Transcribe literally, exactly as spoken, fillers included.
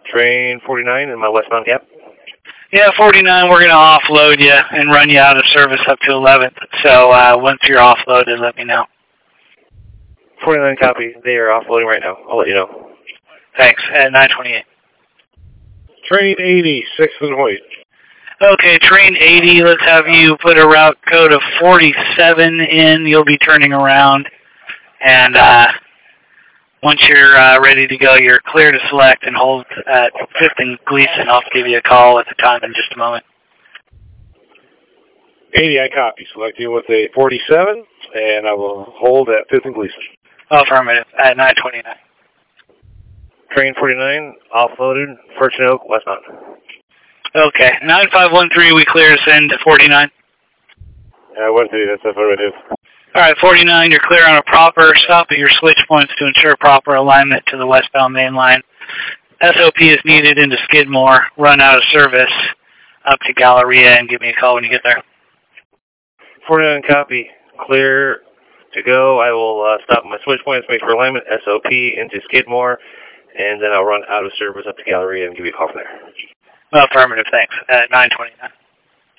Train forty-nine in my westbound gap. Yeah, forty-nine, we're going to offload you and run you out of service up to eleventh. So uh, once you're offloaded, let me know. forty-nine copy. They are offloading right now. I'll let you know. Thanks. At nine twenty-eight. Train eighty, sixth and Hoyt. Okay, train eighty, let's have you put a route code of forty-seven in. You'll be turning around. And uh, once you're uh, ready to go, you're clear to select and hold at fifth and Gleason. I'll give you a call at the time in just a moment. eighty, I copy. Selecting with a forty-seven, and I will hold at fifth and Gleason. Affirmative, at nine twenty-nine. Train forty-nine, offloaded, Fortune Oak, westbound. Okay, nine five one three, we clear to send to forty-nine. Uh, one three, that's affirmative. All right, forty-nine, you're clear on a proper stop at your switch points to ensure proper alignment to the westbound main line. S O P is needed into Skidmore, run out of service up to Galleria, and give me a call when you get there. forty-nine copy, clear to go. I will uh, stop my switch points, make for alignment, S O P into Skidmore, and then I'll run out of service up to Galleria and give you a call from there. Affirmative, thanks. At nine twenty-nine.